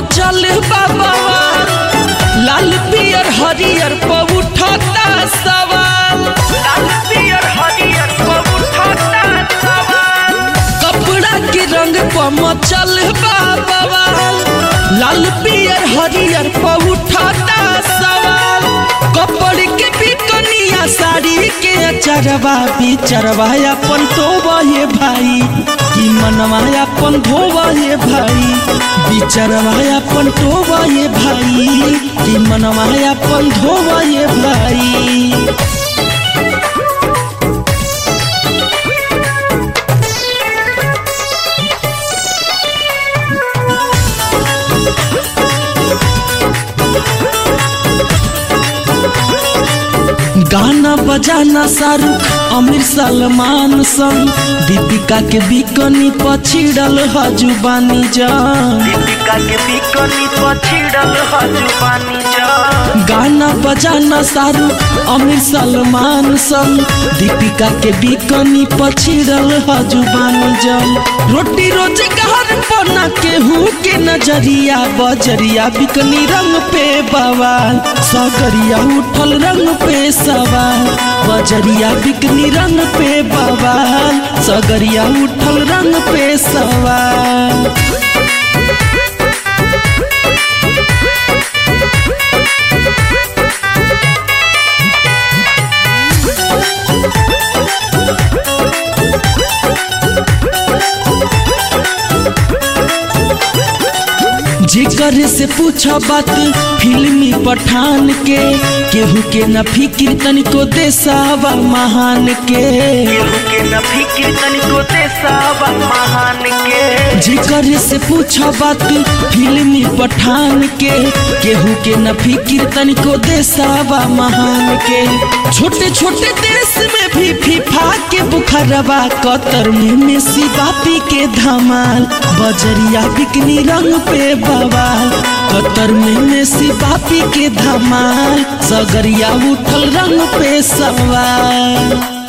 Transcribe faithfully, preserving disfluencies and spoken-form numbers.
मचल बाबा लाल पियर हरियर पर उठता सवाल लाल पियर हरियर पर उठता सवाल कपड़ा के रंग पर मचल बाबा लाल पियर हरियर पर उठता सवाल कपड़ के बिकनिया साड़ी के अचरवा बिचरवा अपन तो ये भाई कि मनवा अपन धोवा ये भाई बिचरवा अपन टोवा ये भाई कि मनवा अपन धोवा ये भाई। गाना बजाना शाहरुख आमिर सलमान संग दीपिका के बिकनी पछिड़ल हजुबानी जान दीपिका के बिकनी पछिड़ल हजुबानी जान गाना बजाना शाहरुख आमिर सलमान संग दीपिका के बिकनी पछिड़ल हजुबानी जान रोटी रोजगार बना केहू के नजरिया बजरिया बिकनी रंग पे बवाल सगरिया उठल रंग पे सवाल बजरिया बिकनी रंग पे बवाल सगरिया उठल रंग पे सवाल। जिकर से पूछा बात फिल्मी पठान के केहू के न फिक्र तनिको देसावा महान के केहू के न फिक्र तनिको देसावा महान के जिकर से पूछा बात फिल्मी पठान के केहू के न फिक्र तनिको देसावा महान के छोटे छोटे देश में भी फीफा के बुखारवा कतर में मेसी बापी के धमाल बजरिया बिकनी रंग पे बवाल कतर में मेसी बापी के धमाल सगरिया उठल रंग पे सवाल।